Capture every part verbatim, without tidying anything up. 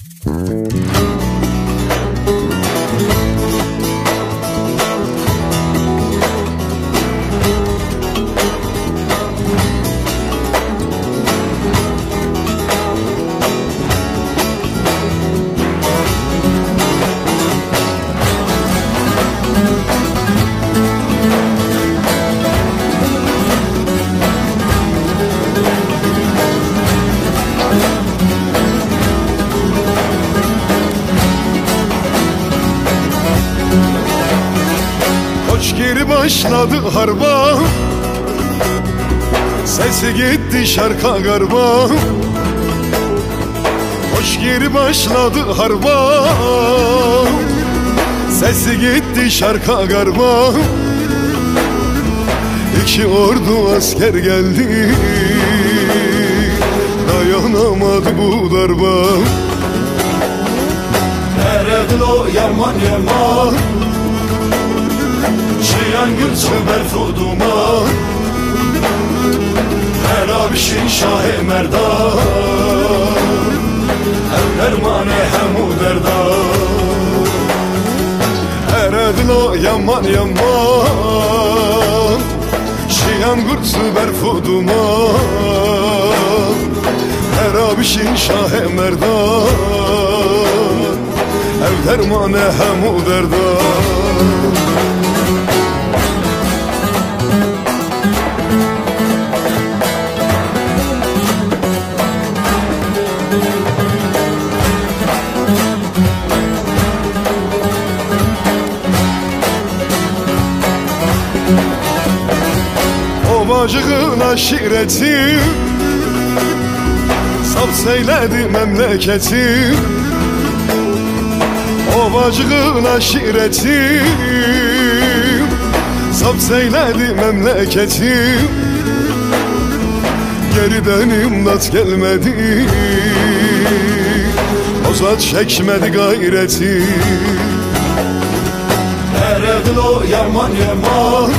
Geri başladı harba, sesi gitti şarka garba. Hoş geri başladı harba, sesi gitti şarka garba. İki ordu asker geldi, dayanamadı bu darba. Neredin o yaman yaman, Çiyan gül çöber fuduma, her abişin şah-ı merdan, ev dermane hemu derdan. Eredin o yaman yaman, Çiyan gül çöber fuduma, her abişin şah-ı merdan, ev dermane hemu derdan. Ovacığın aşireti sapseyledi memleketi. Ovacığın aşireti sapseyledi memleketi. Geriden imdat gelmedi, o zat çekmedi gayreti. Neredin o yaman yaman,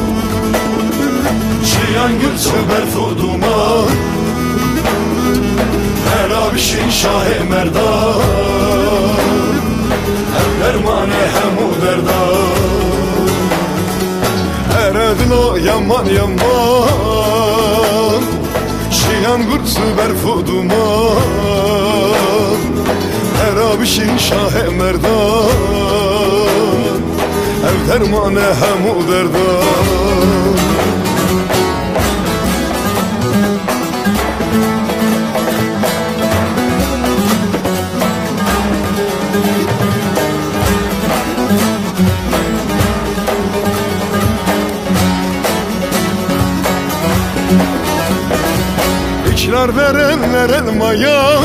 Çiyan gül çöber fuduma, her abişin şah-ı merdan, ev dermane hemu derdan. Eredin o yaman yaman, Çiyan gül çöber fuduma, her abişin şah-ı merdan, ev dermane hemu derdan. İkrar verenler elmaya,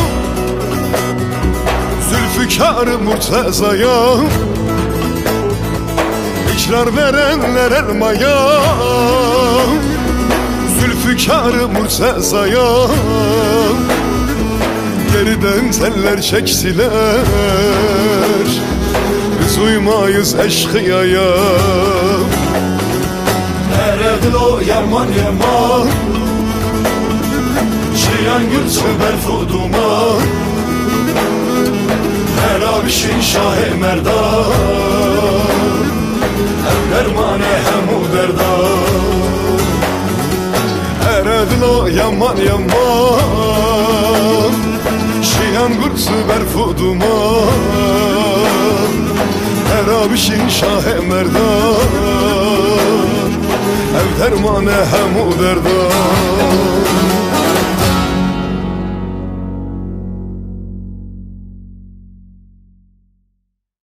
Zülfikar-ı Murteza'ya. İkrar verenler elmaya, Zülfikar-ı Murteza'ya. Geriden teller çektiler, biz uymayız eşkıyaya. Neredin o yaman yaman, Çiyan gül çöber fuduma, her abişin şah-ı merdan, ev dermane hemu derdan. Eredin o yaman yaman, Çiyan gül çöber fuduma, her abişin şah-ı merdan, ev dermane hemu derdan.